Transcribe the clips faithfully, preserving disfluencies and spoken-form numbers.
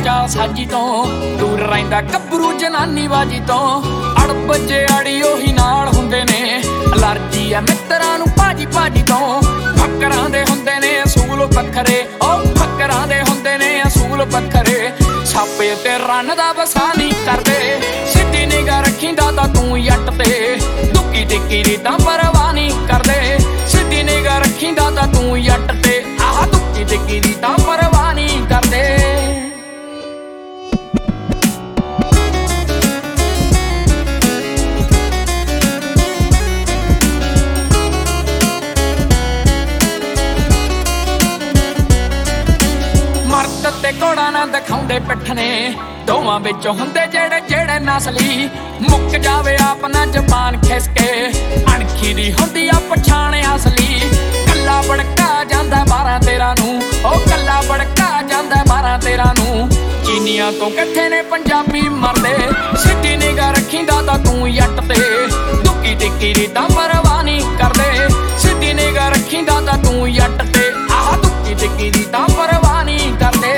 चा साजी तो दूर रहिंदा गभरू जनानी बाजी तो अड़ब जे आड़ी ओही नाल हुंदे ने अलर्जी आ मित्रां नूं भाजी भाजी तो फक्करां दे हुंदे ने असूल वखरे ओ फक्करां दे हुंदे ने असूल वखरे छापे ते रन दा वसा नहीं करदे सिद्धी निगाह रखींदा तां तूं जट ते दुक्की टिक्की दी तां परवाह नहीं करदे सिद्धी निगाह रखींदा तां तूं जट ते आह दुक्की टिक्की दी तां परवाह नहीं करदे। मर्द ते घोड़ा ना दिखाउंदे पिठ ने दोवां विच हुंदे जेड़े जेड़े नसली मुक जावे अपना जबान खिसके अणखी दी हुंदी आ पछाण असली कल्ला भड़का जांदा बारां तेरां नूं ओ कल्ला भड़का जांदा बारां तेरां नूं चीनियां तो किथे ने पंजाबी मरदे सिद्धी निगाह रखींदा तां तूं जट ते दुक्की टिक्की दी तां परवाह नहीं करदे सिद्धी निगाह रखींदा तां तूं जट ते आह दुक्की टिक्की दी तां परवाह नहीं करदे।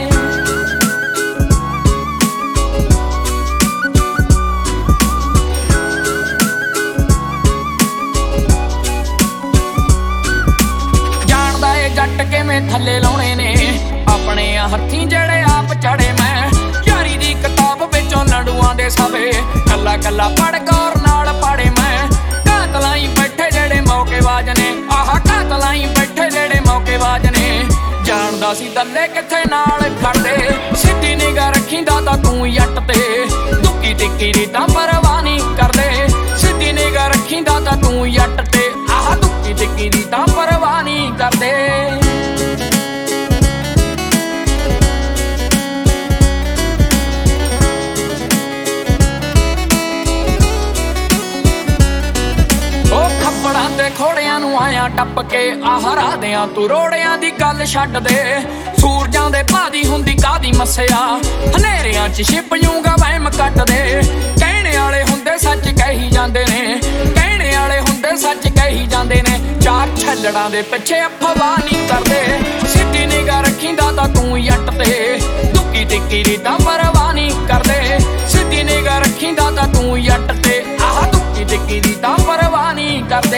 जट किवें थल्ले लाउणे ने अपने हत्थीं जेड़े आप चढ़े मैं यारी दी किताब विचों लड़ुआं दे सवे कल्ला कल्ला पढ़ गौर नाल पढ़े मैं कातलां बैठे जेड़े मौकेबाज ने आह कातलां बैठे जेड़े मौकेबाज ने जानदा सी दल्ले किथे नाल खड़दे सिद्धी निगाह रखींदा तां तूं जट ते दुक्की टिक्की दी तां परवाह नहीं करदे सिद्धी निगाह रखींदा तां तूं जट ते आह दुक्की टिक्की दी तां परवाह नहीं करदे। खोड़ियां नूं आया टप के आह राधियां तू रोड़ियां दी गल छड्ड दे सूरजां दे भादी हुंदी कादी मस्सिया हनेरियां च छिप जूंगा वहम कट दे कहणे वाले हुंदे सच कही जांदे ने कहणे वाले हुंदे सच कही जांदे ने चार छल्लड़ां दे पिछे अफवाह नहीं करदे सिद्धी निगाह रखींदा तां तूं जट ते दुक्की टिक्की दी तां परवाह नहीं करदे सिद्धी निगाह रखींदा तां तूं जट ते आह दुक्की टिक्की दी तां परवाह नहीं करदे।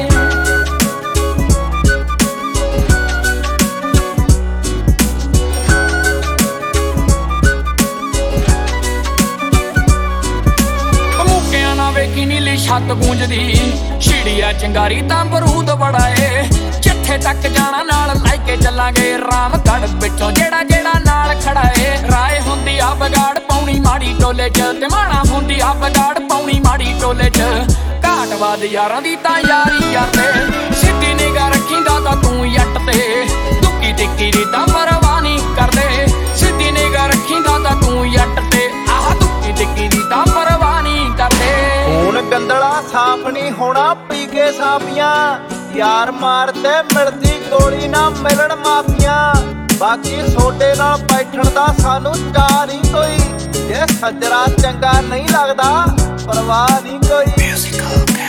वेखी नीली छत गूंजदी छिड़िया चिंगारी तां बरूद बड़ा ए जिथे तक जाना नाल लाइके चलांगे रामगढ़ विचों जेड़ा जेड़ा नाल खड़ा ए राय हुंदी आ बगाड़ पौनी माड़ी टोले च ते माणा हुंदी आ बगाड़ पौनी माड़ी टोले च घाटवाद यारां दी तां यारी याते सिद्धी निगाह रखींदा तां तूं जट ते दुक्की टिक्की दी तां परवाह नहीं करदे सिद्धी निगाह रखींदा तां तूं जट ते आह दुक्की टिक्की दी तां परवाह नहीं करदे। खून गंदला साफ नहीं होना पी के साफियां यार मारते मिलती गोली ना मिलन माफियां बाकी सोडे नाल बैठण दा सानू चाह नहीं कोई जे सजरा चंगा नहीं लगदा परवाह नहीं कोई।